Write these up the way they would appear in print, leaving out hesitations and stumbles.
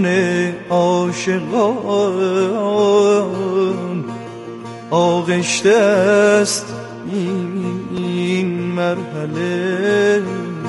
میون عاشقان آغشته است این مرحله.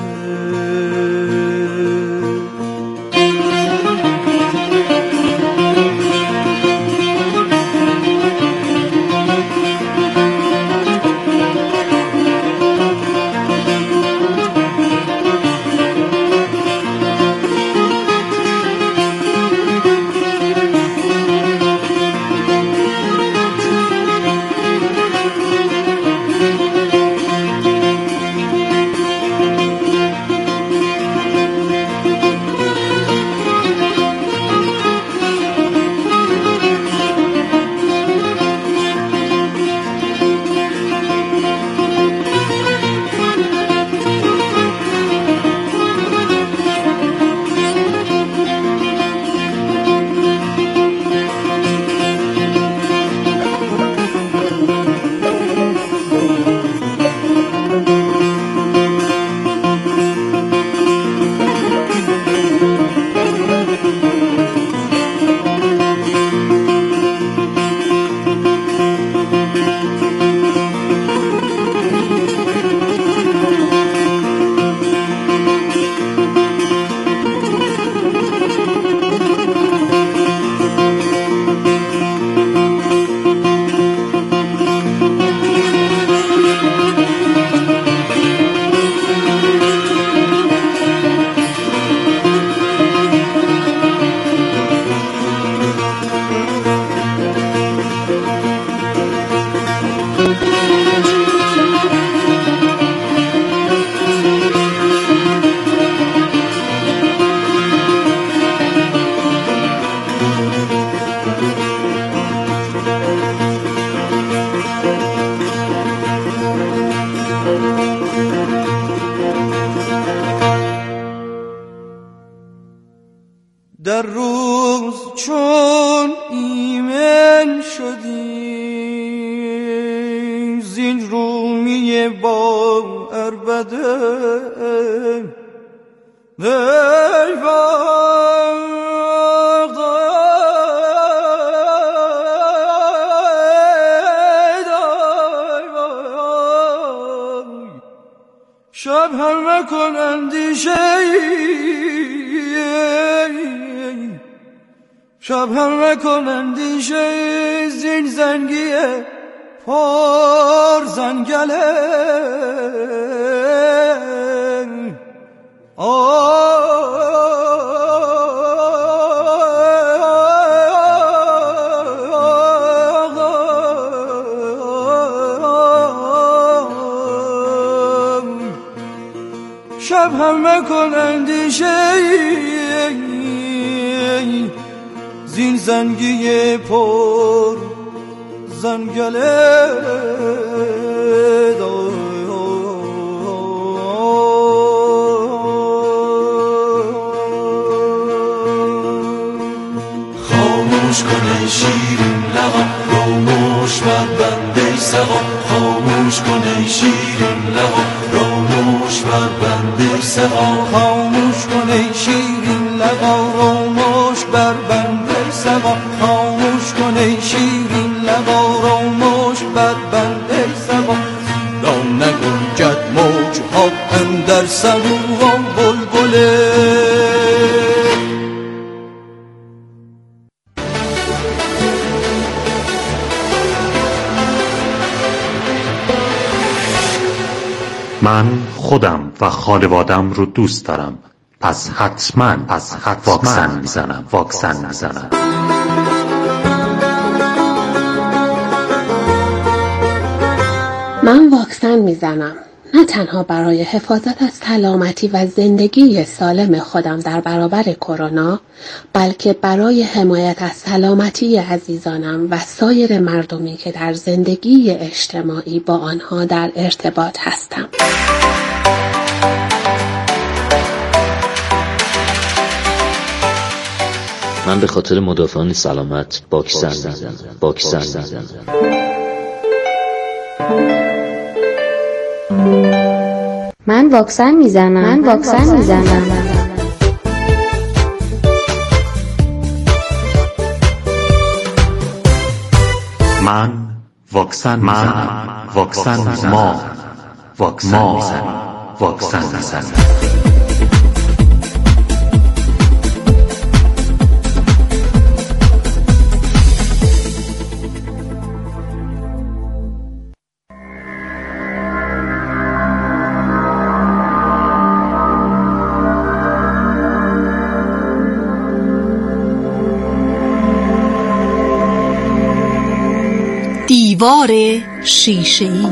در روز چون ایمن شدی زین رومی با عربده شب هم مکن اندیشه شب هم مکن اندیشه زین زنگیه پر زنگله شب هم مکن اندیشه زین زنگی پر زنگله خاموش کن شیرین لقا روموش بر بنده سقا خاموش کن شیرین لقا روموش بر بنده سقا خاموش کن شیرین لقا روموش بر بنده سقا خاموش کن شیرین لقا روموش بر بنده سقا دام نگنجد موج ها اندر صندوق بلبله. من خودم و خانوادم رو دوست دارم، پس حتما واکسن میزنم. من واکسن میزنم، نه تنها برای حفاظت از سلامتی و زندگی سالم خودم در برابر کرونا، بلکه برای حمایت از سلامتی عزیزانم و سایر مردمی که در زندگی اجتماعی با آنها در ارتباط هستم. من به خاطر مدافعان سلامت واکسن میزنم. من واکسن میزنم. من واکسن میزنم. ما واکسن میزنم. دیوار شیشه‌ای.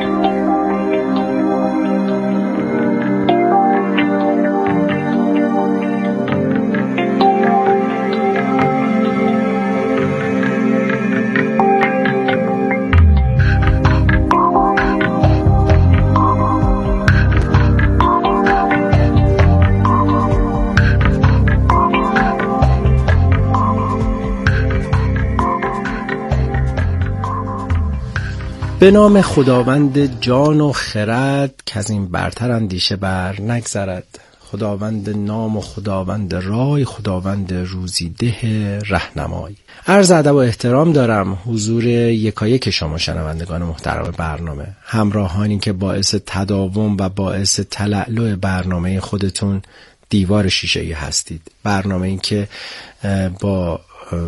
به نام خداوند جان و خرد که از این برتر اندیشه بر نگذرد. خداوند نام و خداوند رای، خداوند روزیده رهنمای. عرض ادب و احترام دارم حضور یکایک شما شنوندگان محترم برنامه، همراهانی که باعث تداوم و باعث تلألؤ برنامه خودتون دیوار شیشه‌ای هستید. برنامه این که با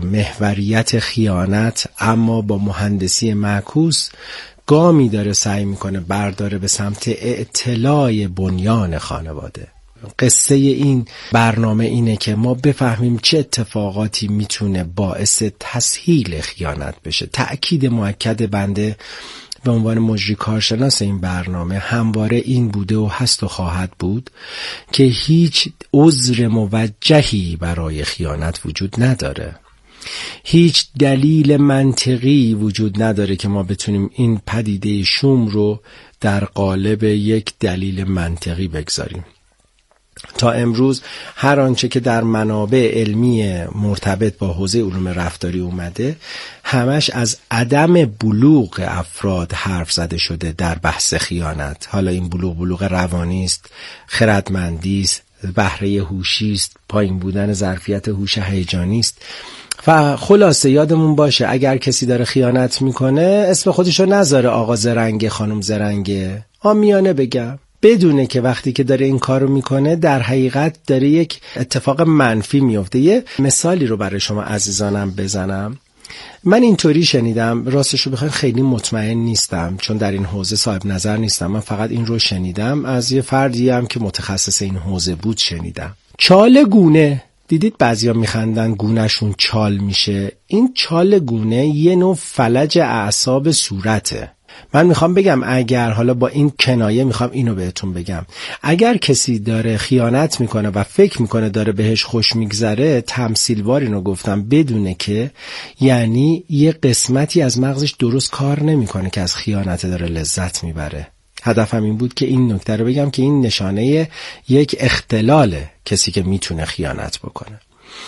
محوریت خیانت اما با مهندسی معکوس گامی داره سعی میکنه برداره به سمت اعتلاع بنیان خانواده. قصه این برنامه اینه که ما بفهمیم چه اتفاقاتی میتونه باعث تسهیل خیانت بشه. تأکید مؤکد بنده به عنوان مجری کارشناس این برنامه همواره این بوده و هست و خواهد بود که هیچ عذر موجهی برای خیانت وجود نداره. هیچ دلیل منطقی وجود نداره که ما بتونیم این پدیده شوم رو در قالب یک دلیل منطقی بگذاریم. تا امروز هر آنچه که در منابع علمی مرتبط با حوزه علوم رفتاری اومده همش از عدم بلوغ افراد حرف زده شده در بحث خیانت. حالا این بلوغ روانی است، خردمندی است، بهره هوشی است، پایین بودن ظرفیت هوش هیجانی است. و خلاصه یادمون باشه اگر کسی داره خیانت میکنه اسم خودشو نذاره آقا زرنگه، خانم زرنگه، عامیانه بگم، بدونه که وقتی که داره این کارو میکنه در حقیقت داره یک اتفاق منفی میفته. یه مثالی رو برای شما عزیزانم بزنم. من اینطوری شنیدم، راستشو بخواید خیلی مطمئن نیستم چون در این حوزه صاحب نظر نیستم، من فقط این رو شنیدم از یه فردی هم که متخصص این حوزه بود شنیدم. چال گونه، دیدید بعضیا میخندن گونهشون چال میشه، این چال گونه یه نوع فلج اعصاب صورته. من میخوام بگم اگر حالا با این کنایه میخوام اینو بهتون بگم، اگر کسی داره خیانت میکنه و فکر میکنه داره بهش خوش میگذره، تمثیلوار اینو گفتم، بدونه که یعنی یه قسمتی از مغزش درست کار نمیکنه که از خیانت داره لذت میبره. هدفم این بود که این نکته رو بگم که این نشانه یک اختلاله کسی که میتونه خیانت بکنه.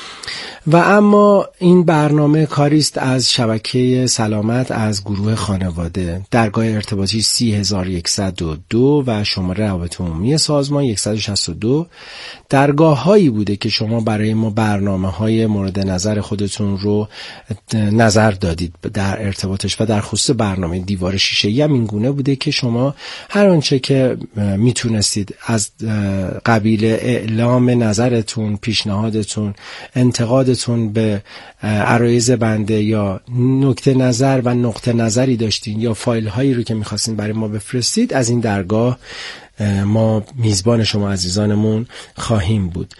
و اما این برنامه کاریست از شبکه سلامت از گروه خانواده، درگاه ارتباطی 30102 و شماره روابط عمومی سازمان 162. درگاه هایی بوده که شما برای ما برنامه های مورد نظر خودتون رو نظر دادید در ارتباطش و در خصوص برنامه دیوار شیشه‌ای هم این گونه بوده که شما هر آنچه که میتونستید از قبیل اعلام نظرتون، پیشنهادتون، انتقادتون به عرایض بنده یا نکته نظر و نقطه نظری داشتین یا فایل هایی رو که میخواستین برای ما بفرستید، از این درگاه ما میزبان شما عزیزانمون خواهیم بود.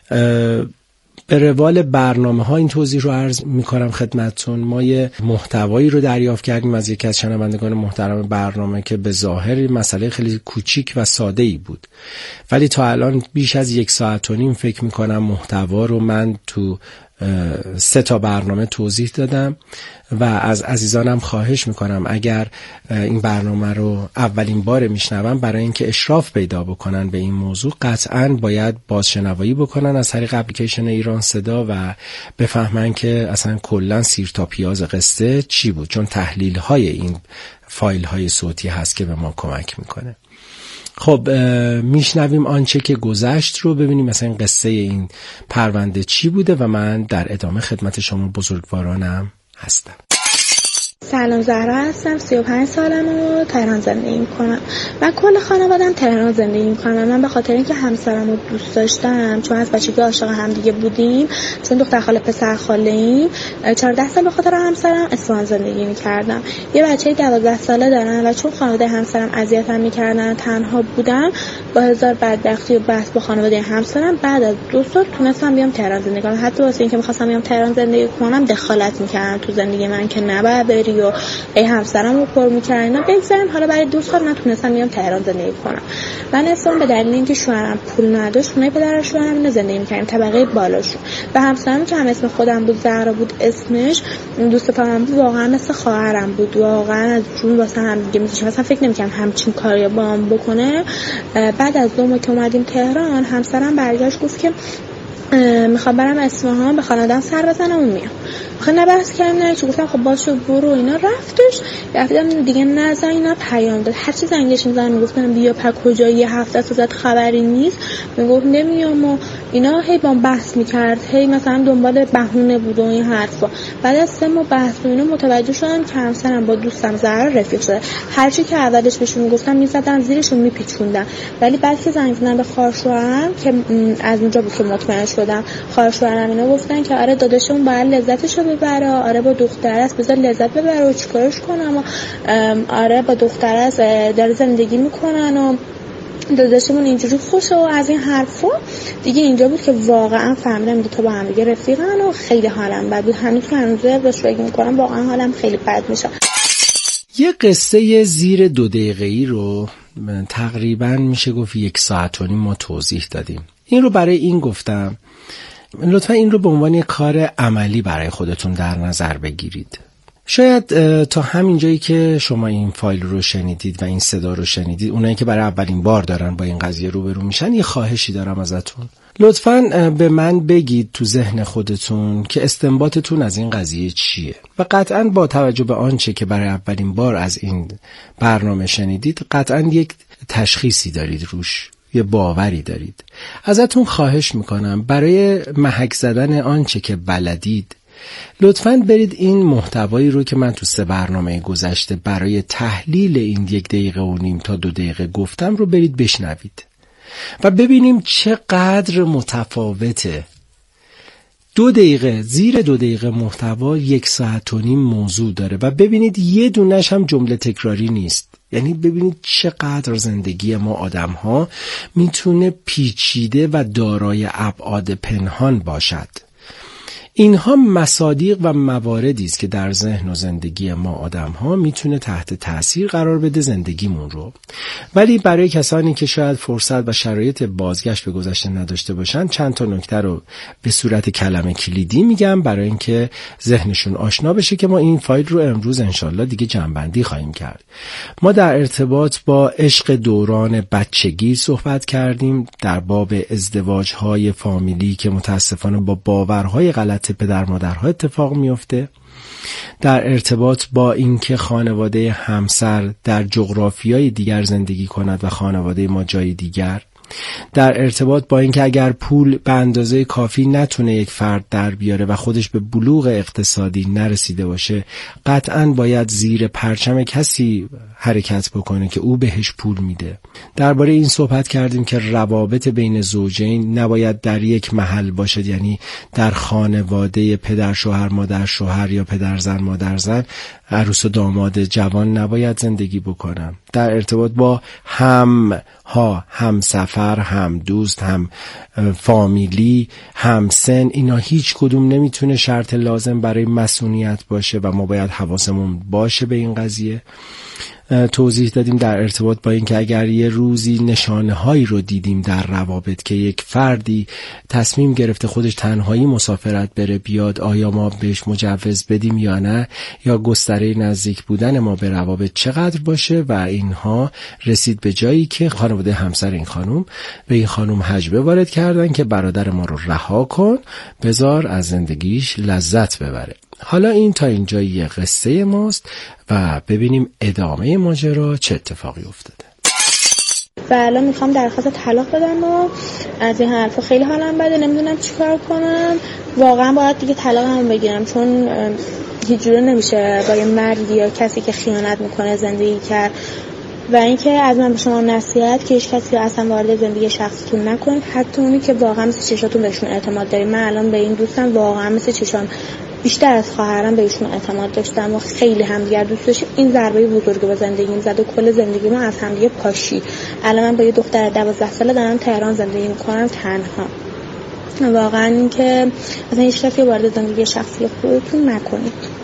به روال برنامه ها این توضیح رو عرض میکنم خدمتتون. ما یه محتوایی رو دریافت کردیم از یکی از شنوندگان محترم برنامه که به ظاهر مسئله خیلی کوچیک و ساده ای بود، ولی تا الان بیش از 1.5 ساعت فکر میکنم محتوا رو من تو 3 تا برنامه توضیح دادم و از عزیزانم خواهش میکنم اگر این برنامه رو اولین بار میشنون، برای اینکه اشراف پیدا بکنن به این موضوع قطعاً باید بازشنوایی بکنن از طریق اپلیکیشن ایران صدا و بفهمن که اصلا کلاً سیر تا پیاز قصه چی بود، چون تحلیل های این فایل های صوتی هست که به ما کمک میکنه. خب میشنویم آنچه که گذشت رو، ببینیم مثلا این قصه این پرونده چی بوده و من در ادامه خدمت شما بزرگوارانم هستم. سلام، زهرا هستم. 35 سالمه و تهران زندگی میکنم. من کل خانواده‌ام تهران زندگی میکنم. من به خاطر اینکه همسرم رو دوست داشتم، چون از بچگی عاشق هم دیگه بودیم، چون دختر خاله پسر خاله ایم، 14 سال به خاطر همسرم اصفهان زندگی میکردم. یه بچه 12 ساله دارم و چون خانواده همسرم اذیتم میکردن، تنها بودم، با هزار بدبختی و بحث با خانواده همسرم بعد از 2 سال تونستم بیام تهران زندگی کنم. حتی واسه اینکه می‌خواستم بیام تهران زندگی کنم دخالت میکردن تو زندگی من که نباید بری و ای همسرم رو پر می‌کردن. بگذاریم حالا برای 2 سال نتونستم بیام تهران زندگی کنم. من اصلا به دلیل اینکه شوهرم پول نداشت، خونه پدر شوهرم اینو زندگی می‌کردیم، طبقه بالاشون. و همسرم که هم اسم خودم بود، زهرا بود اسمش، دوست دارم بود، واقعا مثل خواهرم بود. واقعا از جون واسه هم دیگه می‌ذاشتم. مثلا فکر نمی‌کردم همچین کاری با هم بکنه. بعد از 2 ماه که اومدیم تهران، همسرم برگشت گفت که میخوام برم اصفهان به خانواده‌ام سر بزنم و میام. آخه نه بحث کردیم نه چی، گفتم خب باشه برو. اینا رفتش. رفتم دیگه، نه زنگ نه پیام داد. هر چی زنگش می‌زدم میگفتم بیا پر کجایی، یه هفته است ازت خبری نیست، میگفت نمیام و اینا. هی با بحث می‌کرد، هی مثلا دنبال بهونه بود و این حرفا. بعد از 3 ماه بحث و اینا متوجه شدم که همسرم با دوستم زهرا رفیق شده. هر چی که اولش بهشون میگفتم میزدن زیرشون میپیچوندن، ولی بعد که زنگ زدم به خواهرشوهرم که از اونجا بود که مطمئن شدم، خواهرشوهرم اینا گفتن که آره داداشمون باید لذتشو ببره، آره با دخترش بذار لذت ببره و چیکارش کنم، و آره با دخترش داره زندگی میکنن و داداشمون اینجوری خوشه و از این حرفا دیگه. اینجا بود که واقعا فهمیدم تو با هم دیگه رفیقن و خیلی حالم بد بود. هنوز که هنوزه بهش فکر میکنم واقعا حالم خیلی بد میشه. یه قصه زیر 2 دقیقه‌ای رو تقریبا میشه گفت 1.5 ساعت ما توضیح دادیم. این رو برای این گفتم لطفا این رو به عنوان یک کار عملی برای خودتون در نظر بگیرید. شاید تا همین جایی که شما این فایل رو شنیدید و این صدا رو شنیدید، اونایی که برای اولین بار دارن با این قضیه روبرو میشن، یه خواهشی دارم ازتون. لطفاً به من بگید تو ذهن خودتون که استنباطتون از این قضیه چیه و قطعاً با توجه به آنچه که برای اولین بار از این برنامه شنیدید، قطعاً یک تشخیصی دارید روش، یه باوری دارید. ازتون خواهش میکنم برای محک زدن آنچه که بلدید لطفاً برید این محتوایی رو که من تو 3 برنامه گذشته برای تحلیل این 1.5 دقیقه تا 2 دقیقه گفتم رو برید بشنوید و ببینیم چقدر متفاوته. 2 دقیقه، زیر 2 دقیقه محتوا 1.5 ساعت موضوع داره و ببینید یه دونش هم جمله تکراری نیست. یعنی ببینید چقدر زندگی ما آدم ها میتونه پیچیده و دارای ابعاد پنهان باشد. اینها مصادیق و مواردی است که در ذهن و زندگی ما آدم‌ها میتونه تحت تاثیر قرار بده زندگیمون رو. ولی برای کسانی که شاید فرصت و شرایط بازگشت به گذشته نداشته باشن، چند تا نکته رو به صورت کلمه کلیدی میگم برای اینکه ذهنشون آشنا بشه که ما این فایل رو امروز انشالله دیگه جمع‌بندی خواهیم کرد. ما در ارتباط با عشق دوران بچگی صحبت کردیم، در باب ازدواج‌های فامیلی که متاسفانه با باورهای غلط پدر مادرها اتفاق میفته، در ارتباط با اینکه خانواده همسر در جغرافیای دیگر زندگی کند و خانواده ما جای دیگر، در ارتباط با اینکه اگر پول به اندازه کافی نتونه یک فرد در بیاره و خودش به بلوغ اقتصادی نرسیده باشه، قطعاً باید زیر پرچم کسی حرکت بکنه که او بهش پول میده. درباره این صحبت کردیم که روابط بین زوجین نباید در یک محل باشد، یعنی در خانواده پدر شوهر مادر شوهر یا پدر زن مادر زن عروس و داماد جوان نباید زندگی بکنن. در ارتباط با هم سفر، هم دوست، هم فامیلی، هم سن، اینا هیچ کدوم نمیتونه شرط لازم برای مسئولیت باشه و ما باید حواسمون باشه به این قضیه. توضیح دادیم در ارتباط با اینکه اگر یه روزی نشانه هایی رو دیدیم در روابط که یک فردی تصمیم گرفته خودش تنهایی مسافرت بره بیاد، آیا ما بهش مجوز بدیم یا نه، یا گستره نزدیک بودن ما به روابط چقدر باشه. و اینها رسید به جایی که خانواده همسر این خانم به این خانم هجوه وارد کردن که برادر ما رو رها کن، بذار از زندگیش لذت ببره. حالا این تا اینجای یه قصه ماست و ببینیم ادامه ماجرا چه اتفاقی افتاده. و الان میخوام درخواست طلاق بدم و از این حرفا خیلی حالم بده، نمیدونم چیکار کنم. واقعا باید دیگه طلاقم بگیرم، چون هیچ جوره نمیشه با یه مردی یا کسی که خیانت میکنه زندگی کرد. و اینکه از من به شما نصیحت که هیچ کسی اصلا وارد زندگی شخصیتون نکنید، حتی اونی که واقعا مثل چشاتون بهشون اعتماد دارید. من الان به این دوستم واقعا مثل چشام بیشتر از خواهرم بهشون اعتماد داشتم و خیلی همدیگر دوست داشتیم. این ضربه بزرگی به زندگیم زد و کل زندگی ما از همدیگه پاشید. الان من با یه دختر 12 ساله دارم تهران زندگی میکنم تنها. واقعا اینکه مثلا هیچ کسی وارد زندگی شخصی خودتون نکنید.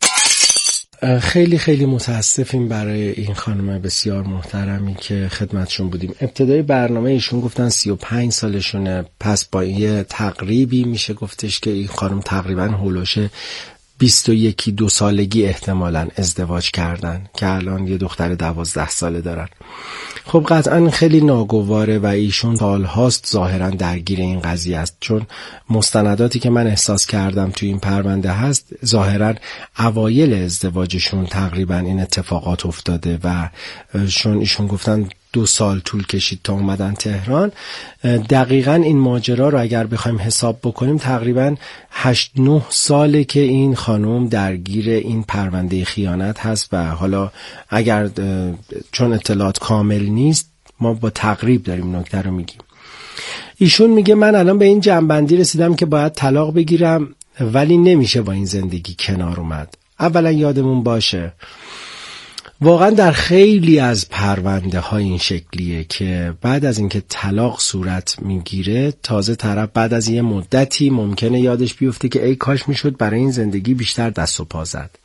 خیلی خیلی متاسفیم برای این خانم بسیار محترمی که خدمتشون بودیم. ابتدای برنامه ایشون گفتن 35 سالشونه، پس با یه تقریبی میشه گفتش که این خانم تقریبا هولوش 21-22 سالگی احتمالاً ازدواج کردن که الان یه دختر 12 ساله دارن. خب قطعا خیلی ناگواره و ایشون سالهاست ظاهرا درگیر این قضیه است، چون مستنداتی که من احساس کردم توی این پرونده هست ظاهرا اوایل ازدواجشون تقریبا این اتفاقات افتاده و چون ایشون گفتن 2 سال طول کشید تا اومدن تهران. دقیقاً این ماجرا رو اگر بخوایم حساب بکنیم تقریباً 8-9 ساله که این خانم درگیر این پرونده خیانت هست و حالا اگر چون اطلاعات کامل نیست ما با تقریب داریم نکته رو میگیم. ایشون میگه من الان به این جنبندی رسیدم که باید طلاق بگیرم ولی نمیشه با این زندگی کنار اومد. اولا یادمون باشه واقعا در خیلی از پرونده های این شکلیه که بعد از اینکه طلاق صورت میگیره تازه طرف بعد از یه مدتی ممکنه یادش بیفته که ای کاش میشد برای این زندگی بیشتر دست و پا زد.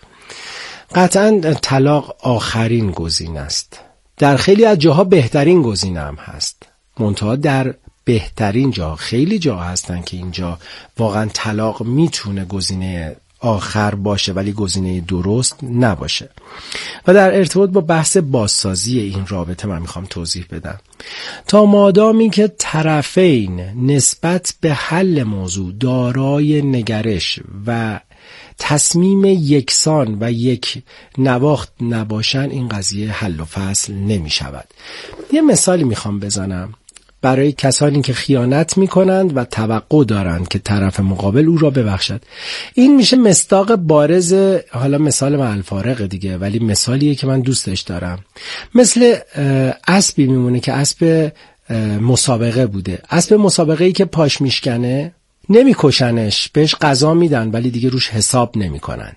قطعا طلاق آخرین گزینه است. در خیلی از جاها بهترین گزینه هم هست. منتها در بهترین جا خیلی جا هستن که اینجا واقعا طلاق میتونه گزینه آخر باشه ولی گزینه درست نباشه. و در ارتباط با بحث بازسازی این رابطه من میخوام توضیح بدم. تا مادامی که طرفین نسبت به حل موضوع دارای نگرش و تصمیم یکسان و یک نواخت نباشن این قضیه حل و فصل نمی شود. یه مثالی میخوام بزنم برای کسانی که خیانت میکنند و توقع دارند که طرف مقابل او را ببخشد. این میشه مصداق بارز، حالا مثال من الفارق دیگه ولی مثالیه که من دوستش دارم. مثل اسبی میمونه که اسب مسابقه بوده. اسب مسابقه ای که پاش میشکنه نمیکشنش، بهش غذا میدن ولی دیگه روش حساب نمیکنند.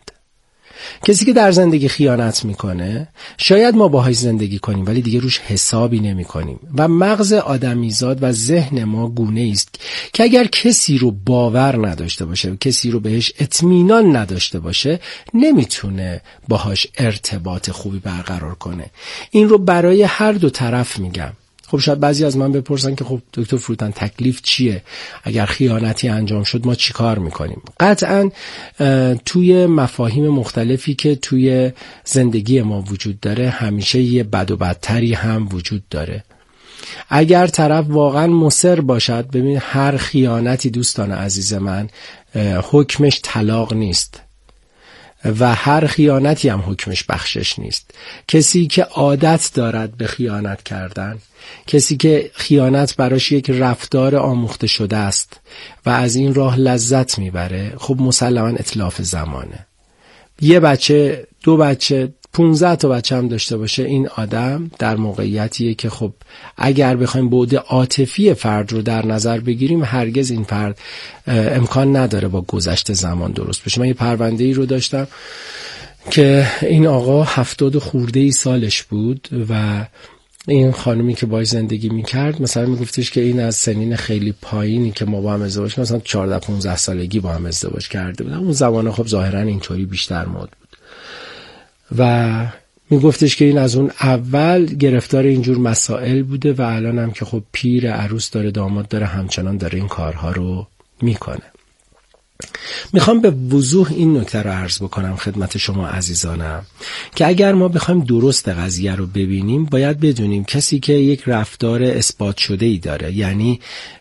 کسی که در زندگی خیانت میکنه شاید ما باهاش زندگی کنیم ولی دیگه روش حسابی نمی کنیم و مغز آدمیزاد و ذهن ما گونه است که اگر کسی رو باور نداشته باشه، کسی رو بهش اطمینان نداشته باشه نمیتونه باهاش ارتباط خوبی برقرار کنه. این رو برای هر دو طرف میگم. خب شاید بعضی از من بپرسن که خب دکتر فروتن تکلیف چیه؟ اگر خیانتی انجام شد ما چی کار میکنیم؟ قطعاً توی مفاهیم مختلفی که توی زندگی ما وجود داره همیشه یه بد و بدتری هم وجود داره. اگر طرف واقعاً مصر باشد، ببین هر خیانتی دوستان عزیز من حکمش طلاق نیست و هر خیانتی هم حکمش بخشش نیست. کسی که عادت دارد به خیانت کردن، کسی که خیانت براش یک رفتار آموخته شده است و از این راه لذت میبره، خب مسلماً اتلاف زمانه. یه بچه، 2 بچه، 15 تا بچه هم داشته باشه، این آدم در موقعیتیه که خب اگر بخوایم بعد عاطفی فرد رو در نظر بگیریم هرگز این فرد امکان نداره با گذشت زمان درست بشه. من یه پرونده ای رو داشتم که این آقا 70 خورده سالش بود و این خانمی که باهاش زندگی میکرد مثلا میگفتش که این از سنین خیلی پایینی که ما با هم ازدواج مثلا 14-15 سالگی با هم ازدواج کرده بودم. اون زمان خب ظاهرا اینطوری بیشتر مد بود و میگفتش که این از اون اول گرفتار اینجور مسائل بوده و الان هم که خب پیر، عروس داره، داماد داره، همچنان داره این کارها رو میکنه. میخوام به وضوح این نکته رو عرض بکنم خدمت شما عزیزانم که اگر ما بخوایم درست قضیه رو ببینیم باید بدونیم کسی که یک رفتار اثبات شده ای داره، یعنی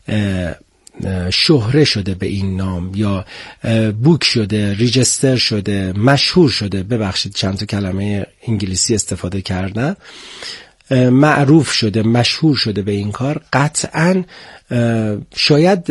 شهره شده به این نام یا بوک شده، ریجستر شده، مشهور شده، ببخشید چند تا کلمه انگلیسی استفاده کردم، معروف شده، مشهور شده به این کار، قطعاً شاید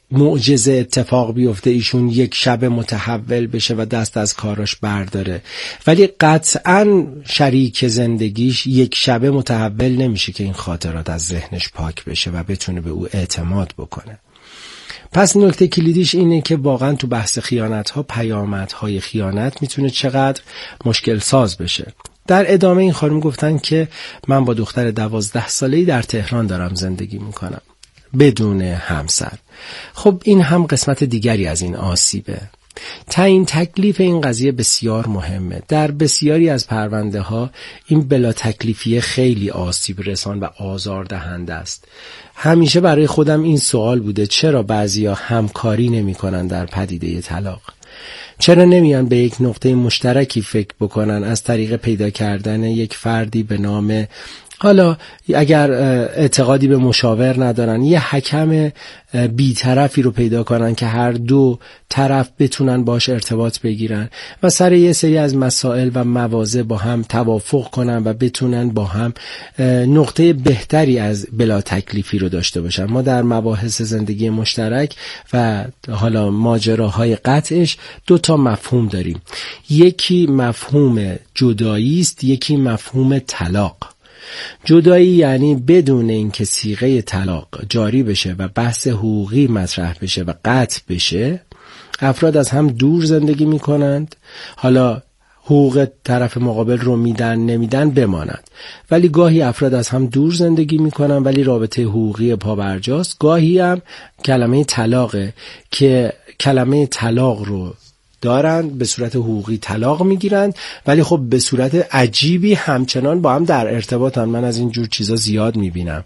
معجزه اتفاق بیفته ایشون یک شب متحول بشه و دست از کاراش برداره، ولی قطعاً شریک زندگیش یک شب متحول نمیشه که این خاطرات از ذهنش پاک بشه و بتونه به او اعتماد بکنه. پس نکته کلیدیش اینه که واقعا تو بحث خیانت‌ها پیامدهای خیانت میتونه چقدر مشکل ساز بشه. در ادامه این خانم گفتن که من با دختر 12 ساله‌ای در تهران دارم زندگی میکنم بدون همسر. خب این هم قسمت دیگری از این آسیبه. تعیین تکلیف این قضیه بسیار مهمه. در بسیاری از پرونده ها این بلا تکلیفیه خیلی آسیب رسان و آزار دهنده است. همیشه برای خودم این سوال بوده چرا بعضیا همکاری نمی کنن در پدیده طلاق؟ چرا نمیان به یک نقطه مشترکی فکر بکنن از طریق پیدا کردن یک فردی به نام، حالا اگر اعتقادی به مشاور ندارن، یه حکم بی‌طرفی رو پیدا کنن که هر دو طرف بتونن باش ارتباط بگیرن و سر یه سری از مسائل و مواضع با هم توافق کنن و بتونن با هم نقطه بهتری از بلا تکلیفی رو داشته باشن. ما در مباحث زندگی مشترک و حالا ماجراهای قطعش 2 تا مفهوم داریم. یکی مفهوم جدایی است، یکی مفهوم طلاق. جدایی یعنی بدون اینکه صیغه طلاق جاری بشه و بحث حقوقی مطرح بشه و قطع بشه، افراد از هم دور زندگی میکنند. حالا حقوق طرف مقابل رو میدن نمیدن بماند، ولی گاهی افراد از هم دور زندگی میکنن ولی رابطه حقوقی پابرجاست. گاهی هم کلمه طلاقه که کلمه طلاق رو دارن، به صورت حقوقی طلاق میگیرن ولی خب به صورت عجیبی همچنان با هم در ارتباطن. من از این جور چیزا زیاد میبینم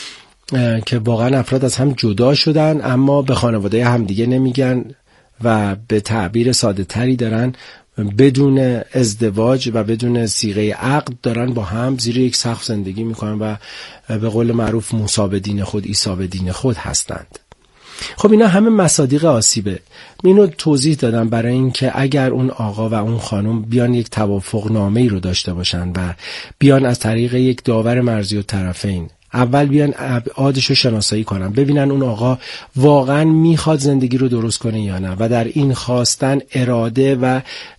که واقعا افراد از هم جدا شدن اما به خانواده هم دیگه نمیگن و به تعبیر ساده تری دارن بدون ازدواج و بدون صیغه عقد دارن با هم زیر یک سقف زندگی میکنن و به قول معروف موسی به دین خود عیسی به دین خود هستند. خب اینا همه مصادیق آسیبه. اینو توضیح دادم برای این که اگر اون آقا و اون خانم بیان یک توافق نامه‌ای رو داشته باشن و بیان از طریق یک داور مرزی الطرفین اول بیان ابعادش رو شناسایی کنن، ببینن اون آقا واقعا میخواد زندگی رو درست کنه یا نه و در این خواستن اراده و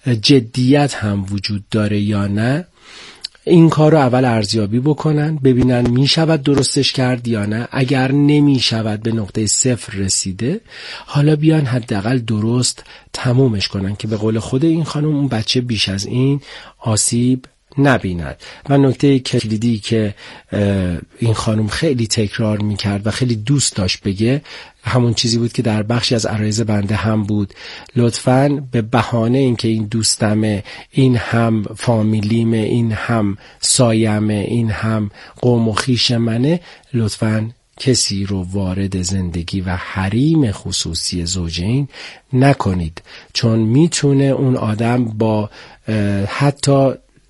جدیت هم وجود داره یا نه، این کار رو اول ارزیابی بکنن، ببینن می شود درستش کرد یا نه. اگر نمی شود به نقطه 0 رسیده، حالا بیان حداقل درست تمومش کنن که به قول خود این خانم اون بچه بیش از این آسیب نبیند. و نکته کلیدی که این خانم خیلی تکرار میکرد و خیلی دوست داشت بگه همون چیزی بود که در بخشی از عرایض بنده هم بود: لطفاً به بهانه اینکه این دوستمه، این هم فامیلیمه، این هم سایمه، این هم قوم و خویش منه، لطفاً کسی رو وارد زندگی و حریم خصوصی زوجین نکنید، چون میتونه اون آدم با حتی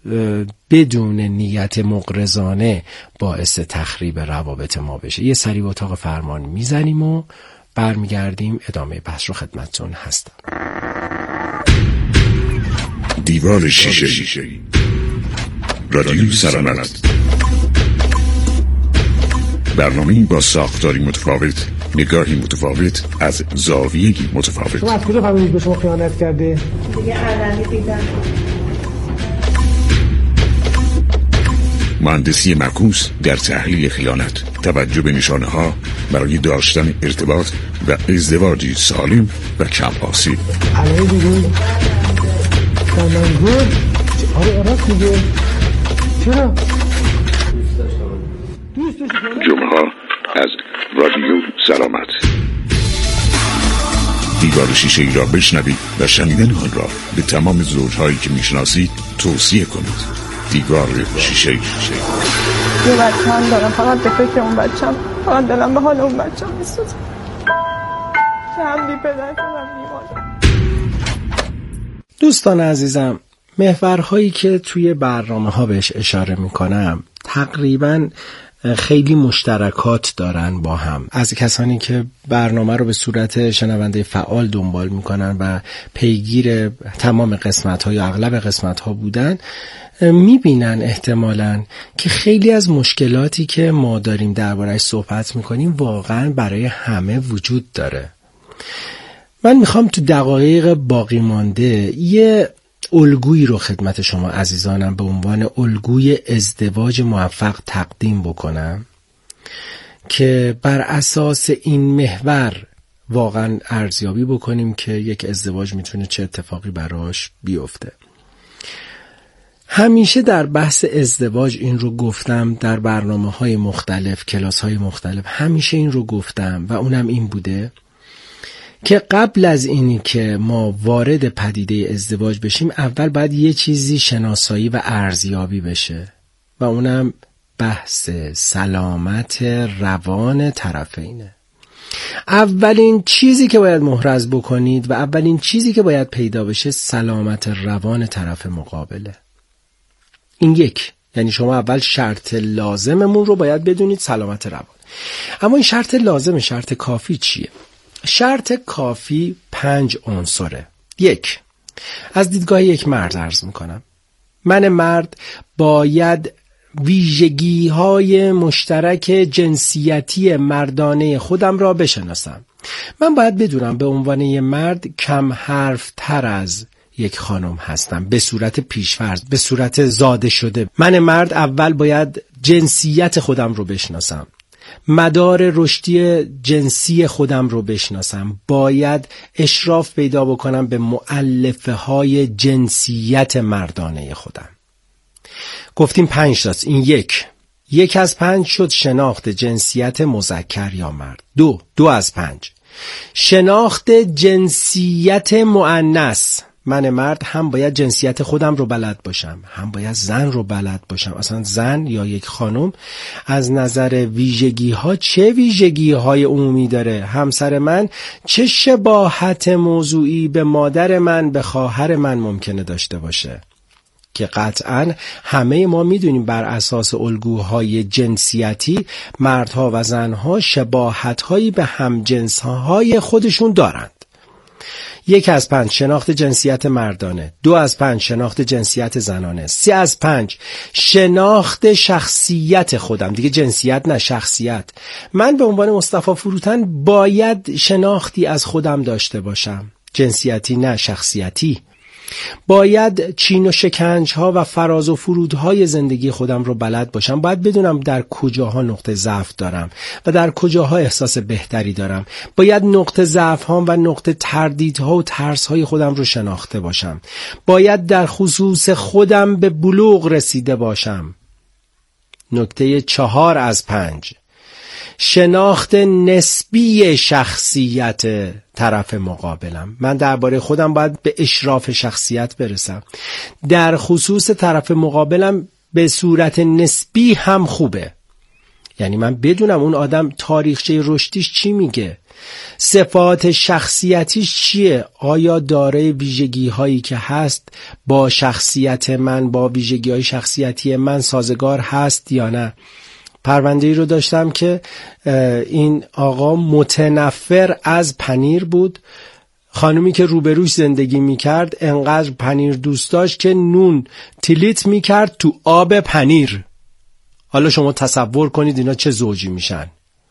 بدون نیت مغرضانه باعث تخریب روابط ما بشه. یه سری به اتاق فرمان میزنیم و برمیگردیم ادامه بحث رو خدمتتون هستم. دیوار شیشه‌ای، رادیو سلامت، برنامه‌ای با ساختاری متفاوت، نگاهی متفاوت از زاویه‌ای متفاوت. شما از کجا فهمیدید به شما خیانت کرده؟ دیگه علنی دیدم. مهندسی معکوس در تحلیل خیانت، توجه به نشانه ها برای داشتن ارتباط و ازدواجی سالم و کم آسیب. علیه دیگه منظور آره راست میگه. چرا؟ جمعه ها از رادیو سلامت. دیوار شیشه‌ای را بشنوید و شنیدن آن را به تمام زوجهایی که میشناسید توصیه کنید. دیوار شیشه‌ای. یه بچه هم دارم، فقط به فکر اون بچه هم، فقط دلم به حال اون بچه هم میسوزه که هم بی پدر شدم بی مادر. دوستان عزیزم، محورهایی که توی برنامه ها بهش اشاره میکنم تقریباً خیلی مشترکات دارن با هم. از کسانی که برنامه رو به صورت شنونده فعال دنبال میکنن و پیگیر تمام قسمت‌ها یا اغلب قسمت‌ها بودن، میبینن احتمالاً که خیلی از مشکلاتی که ما داریم درباره‌اش صحبت میکنیم واقعاً برای همه وجود داره. من میخوام تو دقایق باقی مانده یه الگویی رو خدمت شما عزیزانم به عنوان الگوی ازدواج موفق تقدیم بکنم که بر اساس این محور واقعا ارزیابی بکنیم که یک ازدواج میتونه چه اتفاقی براش بیفته. همیشه در بحث ازدواج این رو گفتم، در برنامه‌های مختلف، کلاس‌های مختلف همیشه این رو گفتم و اونم این بوده که قبل از اینی که ما وارد پدیده ازدواج بشیم اول باید یه چیزی شناسایی و ارزیابی بشه و اونم بحث سلامت روان طرفینه. اولین چیزی که باید محرز بکنید و اولین چیزی که باید پیدا بشه سلامت روان طرف مقابله. این یک، یعنی شما اول شرط لازممون رو باید بدونید سلامت روان. اما این شرط لازم، شرط کافی چیه؟ شرط کافی 5 عنصره. 1. از دیدگاه یک مرد عرض میکنم، من مرد باید ویژگی‌های مشترک جنسیتی مردانه خودم را بشناسم. من باید بدونم به عنوان یک مرد کم حرف تر از یک خانم هستم، به صورت پیشفرض، به صورت زاده شده. من مرد اول باید جنسیت خودم رو بشناسم، مدار رشدی جنسی خودم رو بشناسم، باید اشراف پیدا بکنم به مؤلفه های جنسیت مردانه خودم. گفتیم 5 تاست. این یک از 5 شد شناخت جنسیت مذکر یا مرد. 2 از 5 شناخت جنسیت مؤنث. من مرد هم باید جنسیت خودم رو بلد باشم، هم باید زن رو بلد باشم. اصلا زن یا یک خانم از نظر ویژگی ها چه ویژگی های عمومی داره؟ همسر من چه شباهت موضوعی به مادر من، به خواهر من ممکنه داشته باشه؟ که قطعاً همه ما میدونیم بر اساس الگوهای جنسیتی مردها و زنها شباهت‌هایی به همجنس‌های خودشون دارند. 1 از 5 شناخت جنسیت مردانه، 2 از 5 شناخت جنسیت زنانه، 3 از 5 شناخت شخصیت خودم. دیگه جنسیت نه، شخصیت. من به عنوان مصطفی فروتن باید شناختی از خودم داشته باشم، جنسیتی نه، شخصیتی. باید چین و شکنج ها و فراز و فرودهای زندگی خودم رو بلد باشم. باید بدونم در کجاها نقطه ضعف دارم و در کجاها احساس بهتری دارم. باید نقطه ضعف ها و نقطه تردیدها و ترس های خودم رو شناخته باشم. باید در خصوص خودم به بلوغ رسیده باشم. نکته 4 از 5 شناخت نسبی شخصیت طرف مقابلم. من درباره خودم باید به اشراف شخصیت برسم. در خصوص طرف مقابلم به صورت نسبی هم خوبه. یعنی من بدونم اون آدم تاریخچه رشدیش چی میگه، صفات شخصیتیش چیه، آیا دارای ویژگی هایی که هست با شخصیت من، با ویژگی های شخصیتی من سازگار هست یا نه. پرونده‌ای رو داشتم که این آقا متنفر از پنیر بود. خانومی که روبروش زندگی میکرد انقدر پنیر دوست داشت که نون تلیت میکرد تو آب پنیر. حالا شما تصور کنید اینا چه زوجی میشن.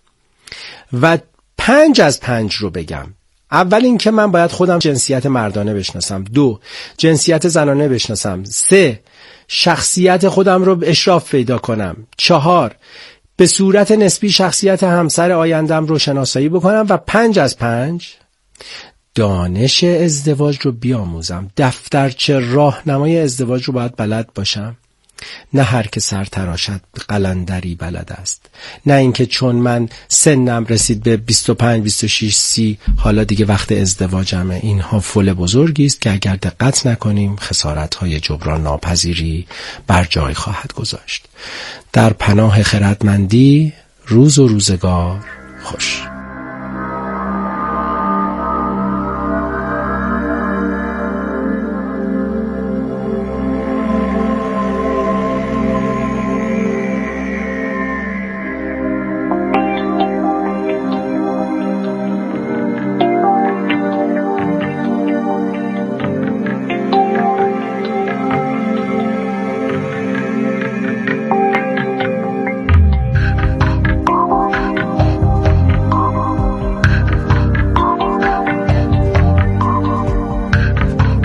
و 5 از 5 رو بگم. اول این که من باید خودم جنسیت مردانه بشناسم، 2 جنسیت زنانه بشناسم، 3 شخصیت خودم رو اشراف پیدا کنم، 4 به صورت نسبی شخصیت همسر آیندم رو شناسایی بکنم و 5 از 5 دانش ازدواج رو بیاموزم. دفترچه راهنمای ازدواج رو باید بلد باشم. نه هر که سر تراشد قلندری بلد است. نه اینکه چون من سنم رسید به 25 26 30 حالا دیگه وقت ازدواجمه. اینها فول بزرگی است که اگر دقت نکنیم خسارت‌های جبران ناپذیری بر جای خواهد گذاشت. در پناه خردمندی روز و روزگار خوش.